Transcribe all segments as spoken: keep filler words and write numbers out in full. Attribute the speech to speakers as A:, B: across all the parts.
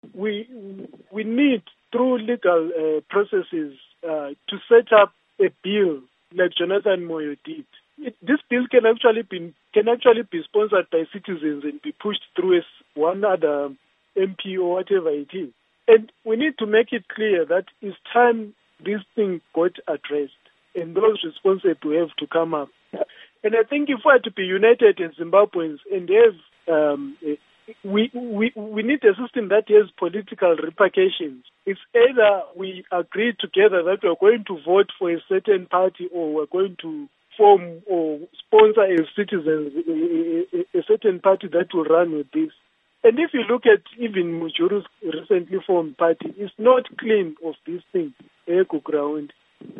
A: we we need, through legal uh, processes, uh, to set up a bill like Jonathan Moyo did. It, this bill can actually be can actually be sponsored by citizens and be pushed through as one other M P or whatever it is. And we need to make it clear that it's time this thing got addressed, and those responsible have to come up. And I think if we are to be united as Zimbabweans and have, um, we, we, we need a system that has political repercussions. It's either we agree together that we're going to vote for a certain party, or we're going to form or sponsor as citizens a, a, a certain party that will run with this. And if you look at even Mujuru's recently formed party, it's not clean of this thing, eco ground.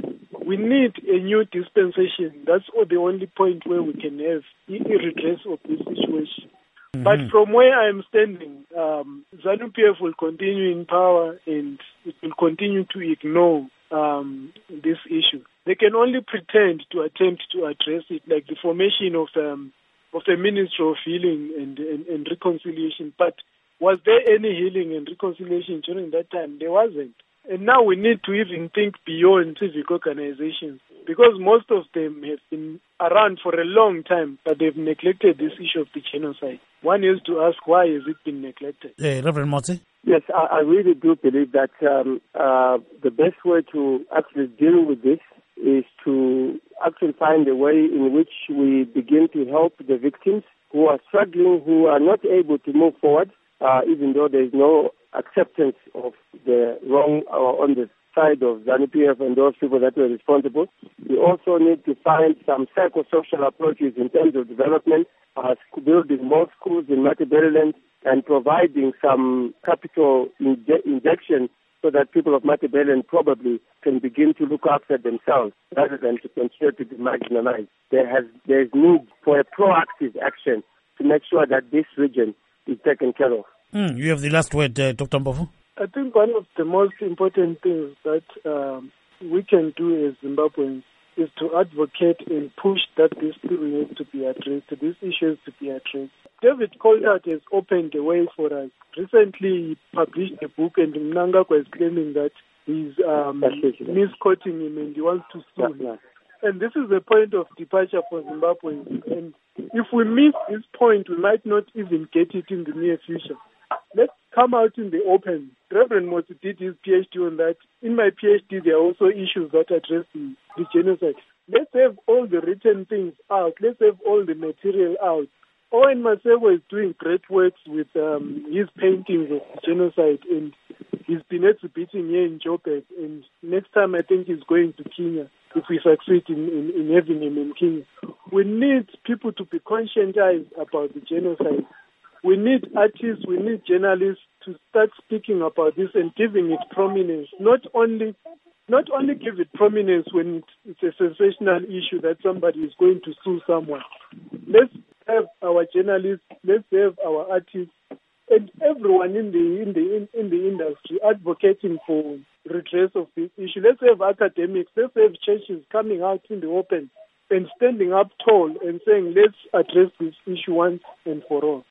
A: We need a new dispensation. That's the only point where we can have a redress of this situation. Mm-hmm. But from where I am standing, um, ZANU P F will continue in power, and it will continue to ignore um, this issue. They can only pretend to attempt to address it, like the formation of um, of a Ministry of Healing and, and, and Reconciliation. But was there any healing and reconciliation during that time? There wasn't. And now we need to even think beyond civic organizations, because most of them have been around for a long time, but they've neglected this issue of the genocide. One has to ask, why has it been neglected?
B: Uh, Reverend Motsi?
C: Yes, I, I really do believe that um, uh, the best way to actually deal with this is to actually find a way in which we begin to help the victims who are struggling, who are not able to move forward, uh, even though there is no acceptance of the wrong uh, on the side of ZANU P F and those people that were responsible. We also need to find some psychosocial approaches in terms of development, uh, building more schools in Matabeleland and providing some capital inje- injection so that people of Matabeleland probably can begin to look after themselves rather than to continue to be marginalized. There has there is need for a proactive action to make sure that this region is taken care of.
B: Mm, you have the last word, uh, Doctor Mpofu.
A: I think one of the most important things that um, we can do as Zimbabweans is to advocate and push that this thing needs to be addressed, this issue has to be addressed. David Coltart has opened the way for us. Recently, he published a book, and Mnangagwa is claiming that he's um, misquoting him and he wants to sue him. And this is a point of departure for Zimbabwe. And if we miss this point, we might not even get it in the near future. Let's come out in the open. Reverend Motsi did his PhD on that. In my PhD, there are also issues that address the, the genocide. Let's have all the written things out. Let's have all the material out. Owen Masego is doing great works with um, his paintings of the genocide, and he's been exhibiting here in Joburg. And next time, I think he's going to Kenya, if we succeed in, in, in having him in Kenya. We need people to be conscientized about the genocide. We need artists, we need journalists to start speaking about this and giving it prominence. Not only not only give it prominence when it's, it's a sensational issue that somebody is going to sue someone. Let's have our journalists, let's have our artists, and everyone in the in the in, in the industry advocating for redress of this issue. Let's have academics, let's have churches coming out in the open and standing up tall and saying, let's address this issue once and for all.